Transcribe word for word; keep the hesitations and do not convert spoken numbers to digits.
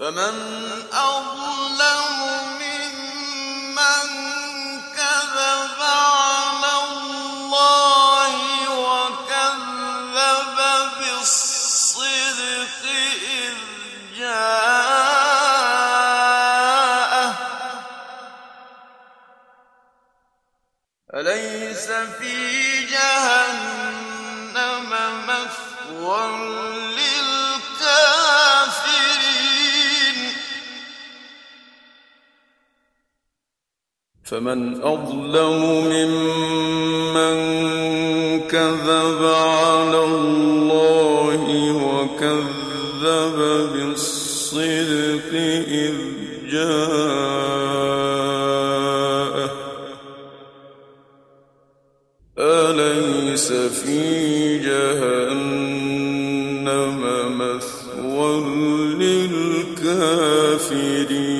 فمن أظلم ممن كذب على الله وكذب بالصدق إذ جاءه أليس في جهنم مثوى للكافرين فمن أظلم ممن كذب على الله وكذب بالصدق إذ جاءه أليس في جهنم مثوى للكافرين